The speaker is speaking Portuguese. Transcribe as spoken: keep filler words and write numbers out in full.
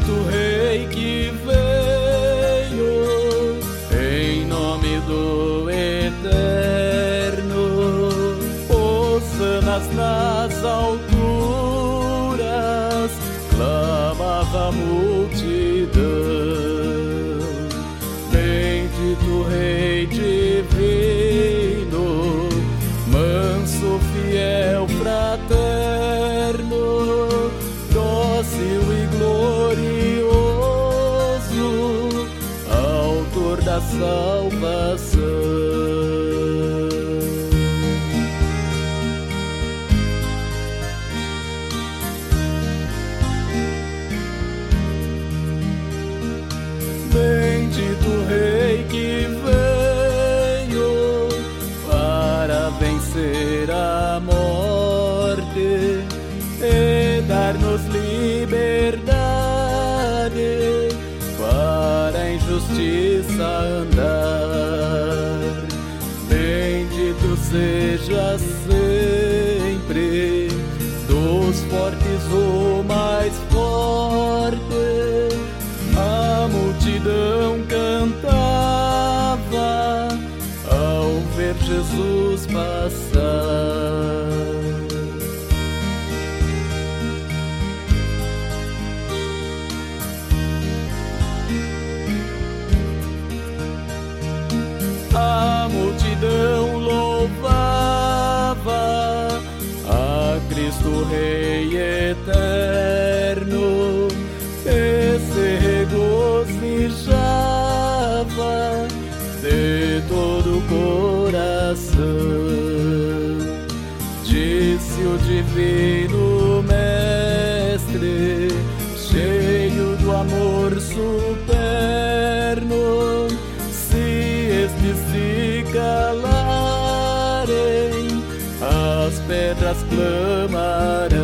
Bendito Rei que veio em nome do Eterno, hossanas nas alturas, clamava a multidão. Bendito Rei divino, manso, fiel, fraterno, dócil e glorioso, autor da salvação. Bendito Rei que veio para vencer a morte e dar-nos liberdade, para em justiça andar. Bendito seja sempre, dos fortes o mais forte. A multidão cantava ao ver Jesus passar. A multidão louvava a Cristo Rei eterno e se regozijava de todo o coração. Disse o divino Mestre, cheio do amor superno: se estes se calarem, as pedras clamarão.